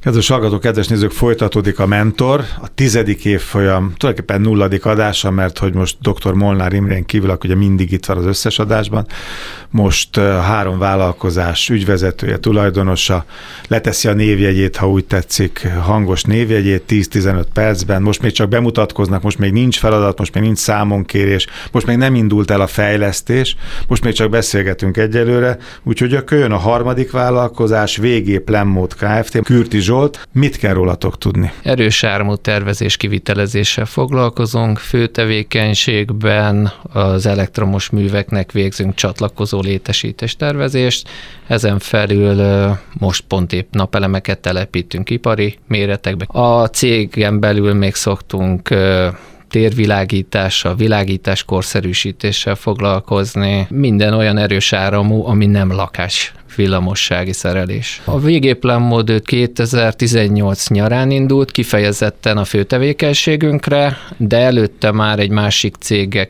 Kedves hallgatók, kedves nézők, folytatódik a Mentor, a 10. évfolyam, tulajdonképpen 0. adása, mert hogy most dr. Molnár Imrén kívül, aki ugye mindig itt van az összes adásban, most 3 vállalkozás ügyvezetője, tulajdonosa, leteszi a névjegyét, ha úgy tetszik, hangos névjegyét 10-15 percben, most még csak bemutatkoznak, most még nincs feladat, most még nincs számonkérés, most még nem indult el a fejlesztés, most még csak beszélgetünk egyelőre, úgyhogy akkor jön a 3. vállalkozás, VG Plemmód Kft. Kürti Zsolt, mit kell rólatok tudni? Erős áramú tervezés kivitelezéssel foglalkozunk, fő tevékenységben az elektromos műveknek végzünk csatlakozó létesítés tervezést, ezen felül most pont épp napelemeket telepítünk ipari méretekbe. A cégen belül még szoktunk térvilágítással, világítás korszerűsítéssel foglalkozni, minden olyan erős áramú, ami nem lakás villamossági szerelés. A VG Plemmód 2018 nyarán indult, kifejezetten a főtevékenységünkre, de előtte már egy másik céggel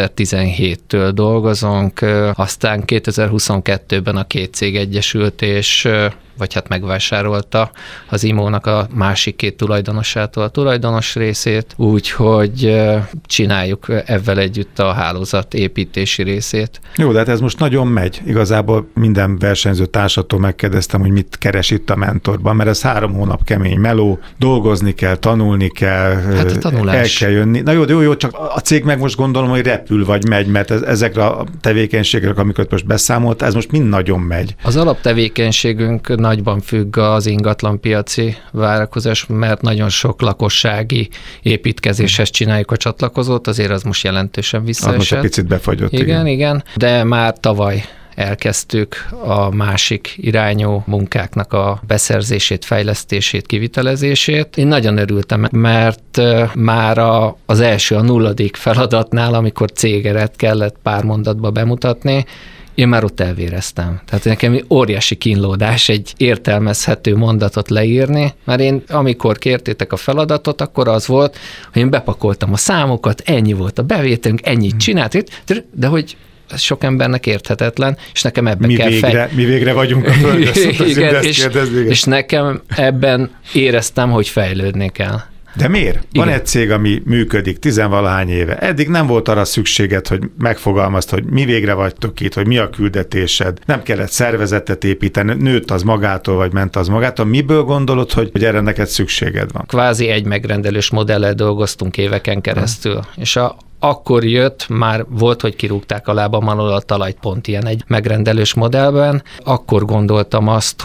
2017-től dolgozunk, aztán 2022-ben a 2 cég egyesült, és vagy hát megvásárolta az IMO-nak a másik 2 tulajdonosától a tulajdonos részét, úgyhogy csináljuk ezzel együtt a hálózat építési részét. Jó, de hát ez most nagyon megy. Igazából minden versenyző társattól megkérdeztem, hogy mit keres itt a Mentorban, mert ez 3 hónap kemény meló, dolgozni kell, tanulni kell, hát a tanulás. El kell jönni. Na jó, csak a cég meg most gondolom, hogy repül vagy megy, mert ezekre a tevékenységekre, amiket most beszámolt, ez most mind nagyon megy. Az alaptevékenységünk nagyban függ az ingatlanpiaci várakozás, mert nagyon sok lakossági építkezéshez csináljuk a csatlakozót, azért az most jelentősen visszaesett. Az most egy picit befagyott. Igen, de már tavaly elkezdtük a másik irányú munkáknak a beszerzését, fejlesztését, kivitelezését. Én nagyon örültem, mert már az első, a 0. feladatnál, amikor cégeret kellett pár mondatba bemutatni, én már ott elvéreztem. Tehát nekem óriási kínlódás egy értelmezhető mondatot leírni, mert én amikor kértétek a feladatot, akkor az volt, hogy én bepakoltam a számokat, ennyi volt a bevételünk, ennyit csinált, de hogy ez sok embernek érthetetlen, és nekem ebben mi végre vagyunk a földön, igen, és nekem ebben éreztem, hogy fejlődni kell. De miért? Igen. Van egy cég, ami működik 10-valahány éve. Eddig nem volt arra szükséged, hogy megfogalmazd, hogy mi végre vagytok itt, hogy mi a küldetésed. Nem kellett szervezetet építeni, nőtt az magától, vagy ment az magától. Miből gondolod, hogy erre neked szükséged van? Kvázi egy megrendelős modellel dolgoztunk éveken keresztül, és akkor jött, már volt, hogy kirúgták a lábam alól a talajt pont ilyen egy megrendelős modellben. Akkor gondoltam azt,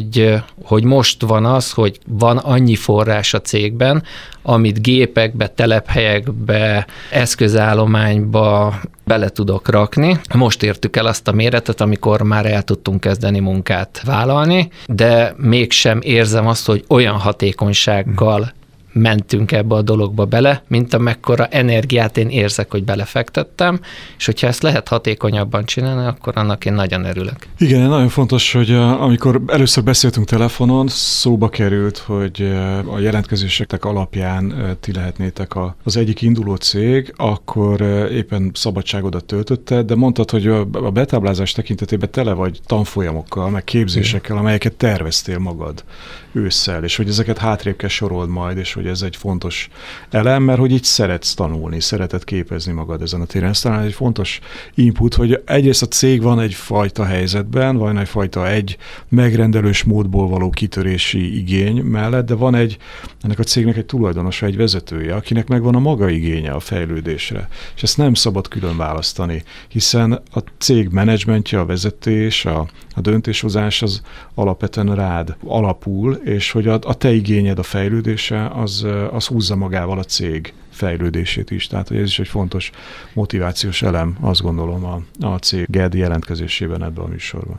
hogy most van az, hogy van annyi forrás a cégben, amit gépekbe, telephelyekbe, eszközállományba bele tudok rakni. Most értük el azt a méretet, amikor már el tudtunk kezdeni munkát vállalni, de mégsem érzem azt, hogy olyan hatékonysággal mentünk ebbe a dologba bele, mint amekkora energiát én érzek, hogy belefektettem, és hogyha ezt lehet hatékonyabban csinálni, akkor annak én nagyon örülök. Igen, nagyon fontos, hogy amikor először beszéltünk telefonon, szóba került, hogy a jelentkezéseknek alapján ti lehetnétek az egyik induló cég, akkor éppen szabadságodat töltötted, de mondtad, hogy a betáblázás tekintetében tele vagy tanfolyamokkal, meg képzésekkel, amelyeket terveztél magad ősszel, és hogy ezeket hátrébb kell sorold majd, és hogy ez egy fontos elem, mert hogy így szeretsz tanulni, szereted képezni magad ezen a téren. Ez talán egy fontos input, hogy egyrészt a cég van egyfajta helyzetben, van egyfajta egy megrendelős módból való kitörési igény mellett, de van ennek a cégnek egy tulajdonosa, egy vezetője, akinek megvan a maga igénye a fejlődésre. És ezt nem szabad külön választani, hiszen a cég menedzsmentje, a vezetés, a döntéshozás az alapvetően rád alapul, és hogy a te igényed a fejlődése, az húzza magával a cég fejlődését is. Tehát hogy ez is egy fontos motivációs elem, azt gondolom a céged jelentkezésében ebben a műsorban.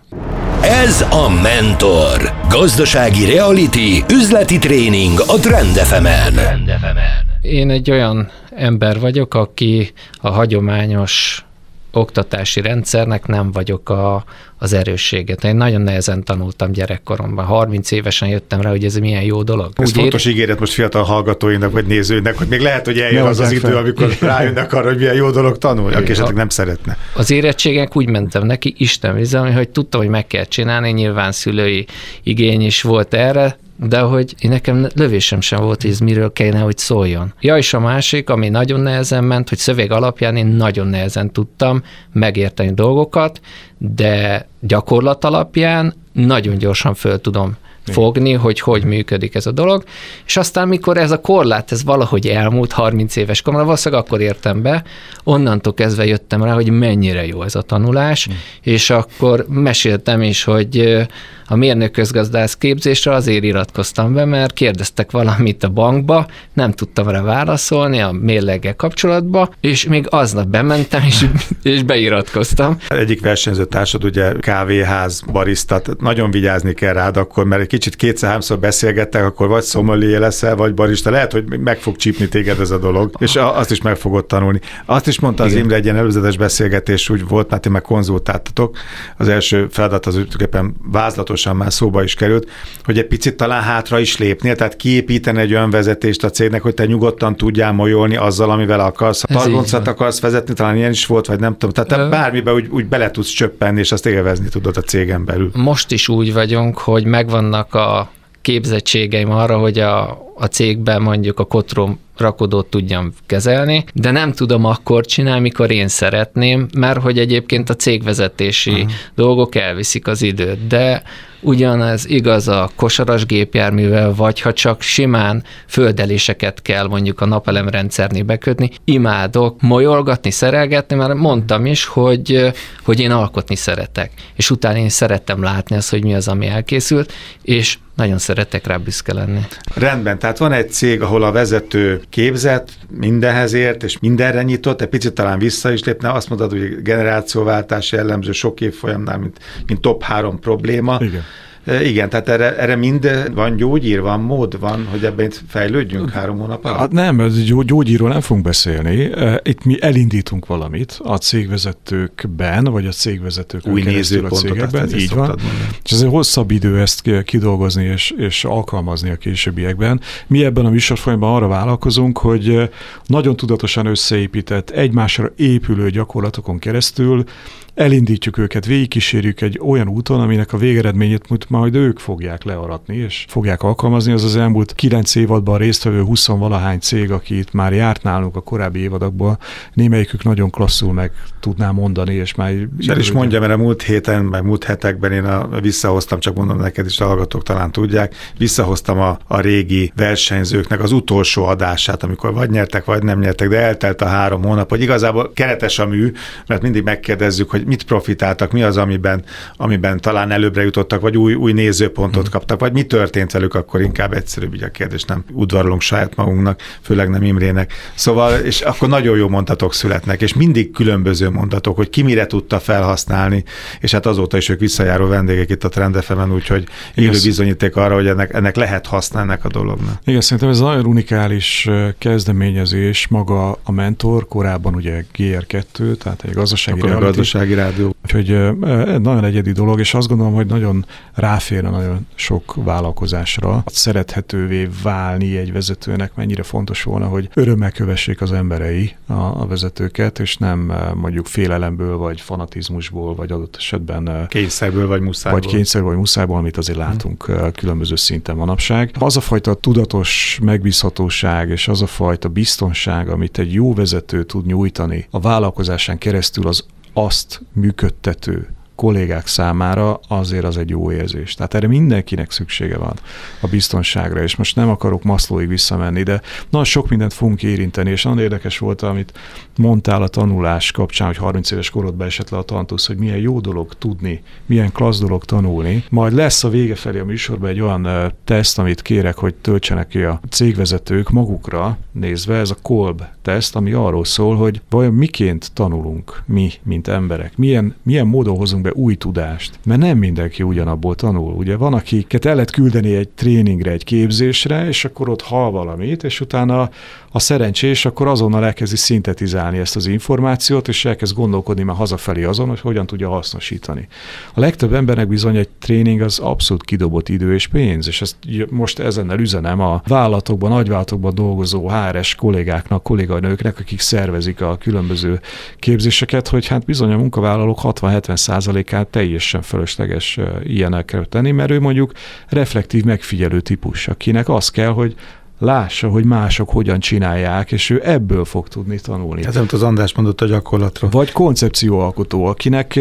Ez a Mentor. Gazdasági reality, üzleti tréning a Trend FM-en. Én egy olyan ember vagyok, aki a hagyományos oktatási rendszernek nem vagyok az erősséget. Én nagyon nehezen tanultam gyerekkoromban. 30 évesen jöttem rá, hogy ez milyen jó dolog. Ez fontos ígéret most fiatal hallgatóinak vagy nézőinek, hogy még lehet, hogy eljön az idő, amikor rájönnek arra, hogy milyen jó dolog tanulni, aki esetleg nem szeretne. Az érettségek úgy mentem neki, Isten bizony, hogy tudtam, hogy meg kell csinálni, nyilván szülői igény is volt erre, de hogy én nekem lövésem sem volt, hogy ez miről kellene, hogy szóljon. Ja, és a másik, ami nagyon nehezen ment, hogy szöveg alapján én nagyon nehezen tudtam megérteni dolgokat, de gyakorlat alapján nagyon gyorsan föl tudom fogni, hogy működik ez a dolog, és aztán mikor ez a korlát, ez valahogy elmúlt 30 éves koromra, valószínűleg akkor értem be, onnantól kezdve jöttem rá, hogy mennyire jó ez a tanulás, és akkor meséltem is, hogy a mérnök-közgazdász képzésre azért iratkoztam be, mert kérdeztek valamit a bankba, nem tudtam rá válaszolni a mérleggel kapcsolatba, és még aznap bementem, és beiratkoztam. Egyik versenyző társad ugye kávéház, barista, nagyon vigyázni kell rád akkor, mert egy kicsit kétszer-háromszor beszélgettek, akkor vagy sommelier leszel, vagy barista. Lehet, hogy meg fog csípni téged ez a dolog, és azt is meg fogod tanulni. Azt is mondta az Imre, egy ilyen előzetes beszélgetés úgy volt, mert ti meg konzultáltatok. Az első feladat az tulajdonképpen vázlatosan már szóba is került, hogy egy picit talán hátra is lépnél, tehát kiépíteni egy olyan vezetést a cégnek, hogy te nyugodtan tudjál molyolni azzal, amivel akarsz. Ha targoncot akarsz vezetni, talán ilyen is volt, vagy nem tudom. Tehát te bármiben úgy bele tudsz csöppenni, és azt élvezni tudod a cégen belül. Most is úgy vagyunk, hogy megvannak a képzettségeim arra, hogy a cégben mondjuk a kotrom rakodót tudjam kezelni, de nem tudom akkor csinálni, mikor én szeretném, mert hogy egyébként a cégvezetési dolgok elviszik az időt, de ugyanez igaz a kosaras gépjárművel, vagy ha csak simán földeléseket kell mondjuk a napelemrendszernél bekötni, imádok molyolgatni, szerelgetni, mert mondtam is, hogy én alkotni szeretek, és utána én szerettem látni azt, hogy mi az, ami elkészült, és nagyon szeretek rá büszke lenni. Rendben, tehát van egy cég, ahol a vezető képzett, mindenhez ért, és mindenre nyitott, egy picit talán vissza is lépne, azt mondod, hogy generációváltás jellemző sok évfolyamnál, mint top 3 probléma. Igen, tehát erre mind van gyógyír, van mód, van, hogy ebben fejlődjünk 3 hónap alatt? Hát nem, gyógyírról nem fogunk beszélni. Itt mi elindítunk valamit a cégvezetőkben, vagy a cégvezetőkön új keresztül a cégekben. Így van. És ezért hosszabb idő ezt kidolgozni és alkalmazni a későbbiekben. Mi ebben a műsorfolyamban arra vállalkozunk, hogy nagyon tudatosan összeépített, egymásra épülő gyakorlatokon keresztül elindítjuk őket, végigkísérjük egy olyan úton, aminek a végeredményét majd ők fogják learatni, és fogják alkalmazni. Az elmúlt 9 évadban résztvevő 20-valahány cég, aki itt már járt nálunk a korábbi évadokban, némelyikük nagyon klasszul meg tudná mondani, és már... És el is mondjam, mert a múlt héten, meg múlt hetekben én visszahoztam, csak mondom neked is, a hallgatók talán tudják, visszahoztam a régi versenyzőknek az utolsó adását, amikor vagy nyertek, vagy nem nyertek, de eltelt a 3 hónap, hogy igazából keretes a mű, mert mindig megkérdezzük, hogy mit profitáltak, mi az, amiben talán előbbre jutottak, vagy új nézőpontot kaptak, vagy mi történt velük, akkor inkább egyszerűbb így a kérdés, nem udvarolunk saját magunknak, főleg nem Imrének. Szóval, és akkor nagyon jó mondatok születnek, és mindig különböző mondatok, hogy ki mire tudta felhasználni, és hát azóta is ők visszajáró vendégek itt a Trend FM-en, úgyhogy élő bizonyíték arra, hogy ennek lehet használni ennek a dolognak. Igen, szerintem ez nagyon unikális kezdeményezés, maga a mentor, korábban ugye GR2, tehát egy gazdasági rádió. Úgyhogy nagyon egyedi dolog, és azt gondolom, hogy nagyon ráférne nagyon sok vállalkozásra. Szerethetővé válni egy vezetőnek mennyire fontos volna, hogy örömmel kövessék az emberei a vezetőket, és nem mondjuk félelemből, vagy fanatizmusból, vagy adott esetben kényszerből, vagy muszájból. Vagy kényszerből, vagy muszájból, amit azért látunk különböző szinten manapság. Az a fajta tudatos megbízhatóság, és az a fajta biztonság, amit egy jó vezető tud nyújtani a vállalkozásán keresztül az azt működtető kollégák számára, azért az egy jó érzés. Tehát erre mindenkinek szüksége van a biztonságra, és most nem akarok Maslowig visszamenni, de nagyon sok mindent fogunk érinteni, és nagyon érdekes volt, amit mondtál a tanulás kapcsán, hogy 30 éves korodban esett le a tantusz, hogy milyen jó dolog tudni, milyen klassz dolog tanulni. Majd lesz a vége felé a műsorban egy olyan teszt, amit kérek, hogy töltsenek ki a cégvezetők magukra nézve, ez a Kolb teszt, ami arról szól, hogy vajon miként tanulunk mi, mint emberek, milyen módon hozunk be új tudást, mert nem mindenki ugyanabból tanul. Ugye van, akiket el lehet küldeni egy tréningre, egy képzésre, és akkor ott hall valamit, és utána a szerencsés akkor azonnal elkezdi szintetizálni ezt az információt, és elkezd gondolkodni már hazafelé azon, hogy hogyan tudja hasznosítani. A legtöbb embernek bizony egy tréning az abszolút kidobott idő és pénz, és ezt most ezennel üzenem a vállalatokban, nagyvállalatokban dolgozó HRS kollégáknak, kolléganőknek, akik szervezik a különböző képzéseket, hogy hát bizony a munkavállalók 60-70% 90%-át teljesen fölösleges ilyenekre tenni, mert ő mondjuk reflektív megfigyelő típus, akinek az kell, hogy lássa, hogy mások hogyan csinálják, és ő ebből fog tudni tanulni. Ez nem az András mondott a gyakorlatról. Vagy koncepcióalkotó, akinek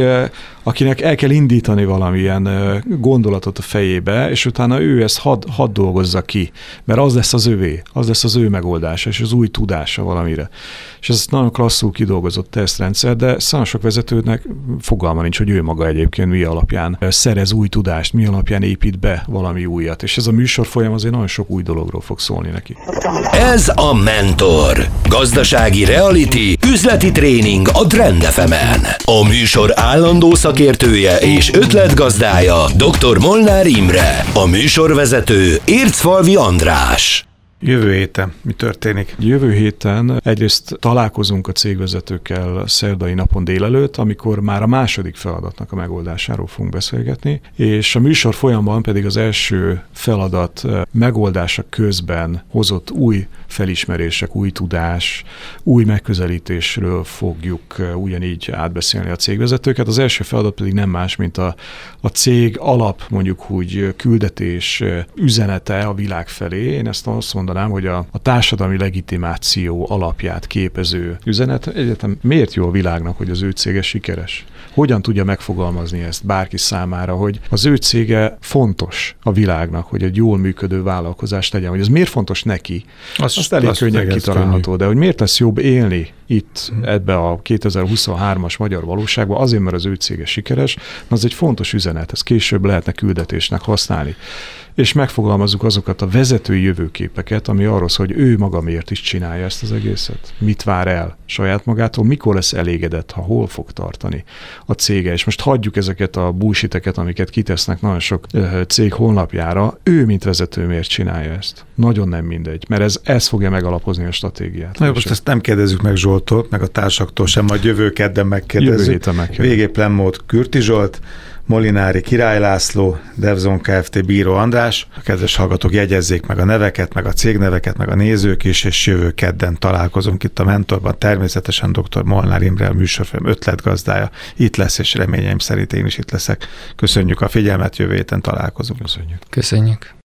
el kell indítani valamilyen gondolatot a fejébe, és utána ő ezt hadd dolgozza ki, mert az lesz az övé, az lesz az ő megoldása, és az új tudása valamire. És ez nagyon klasszul kidolgozott tesztrendszer, de nagyon sok vezetőnek fogalma nincs, hogy ő maga egyébként mi alapján szerez új tudást, mi alapján épít be valami újat. És ez a műsorfolyam azért nagyon sok új dologról fog szólni neki. Ez a Mentor. Gazdasági reality, üzleti tréning a Trend FM-en. A műsor állandó szakértője és ötletgazdája dr. Molnár Imre. A műsorvezető Ércfalvi András. Jövő héten mi történik? Jövő héten egyrészt találkozunk a cégvezetőkkel szerdai napon délelőtt, amikor már a második feladatnak a megoldásáról fogunk beszélgetni, és a műsor folyamban pedig az első feladat megoldása közben hozott új felismerések, új tudás, új megközelítésről fogjuk ugyanígy átbeszélni a cégvezetőket. Az első feladat pedig nem más, mint a cég alap, mondjuk úgy küldetés üzenete a világ felé. Én ezt azt mondanám, hogy a társadalmi legitimáció alapját képező üzenet. Egyetem miért jó a világnak, hogy az ő cége sikeres? Hogyan tudja megfogalmazni ezt bárki számára, hogy az ő cége fontos a világnak, hogy egy jól működő vállalkozást legyen, hogy ez miért fontos neki? Azt elég könnyen kitalálható, de hogy miért lesz jobb élni itt ebbe a 2023-as magyar valóságban, azért, mert az ő cége sikeres, az egy fontos üzenet, ezt később lehetne küldetésnek használni. És megfogalmazzuk azokat a vezetői jövőképeket, ami arról szól, hogy ő maga miért is csinálja ezt az egészet. Mit vár el saját magától, mikor lesz elégedett, ha hol fog tartani a cége. És most hagyjuk ezeket a bullshiteket, amiket kitesznek nagyon sok cég honlapjára. Ő, mint vezető, miért csinálja ezt? Nagyon nem mindegy, mert ez fogja megalapozni a stratégiát. Na, most ezt nem kérdezzük meg Zsoltól, meg a társaktól sem, majd jövő kedden megkérdezzük. Jövő héten megkérdezzük. VG Plenmód Kürti Zsolt, Molinári Király László, Devzon Kft. Bíró András. A kedves hallgatók, jegyezzék meg a neveket, meg a cégneveket, meg a nézők is, és jövő kedden találkozunk itt a Mentorban. Természetesen dr. Molnár Imre, a műsorfilm ötletgazdája itt lesz, és reményeim szerint én is itt leszek. Köszönjük a figyelmet, jövő héten találkozunk. Köszönjük. Köszönjük.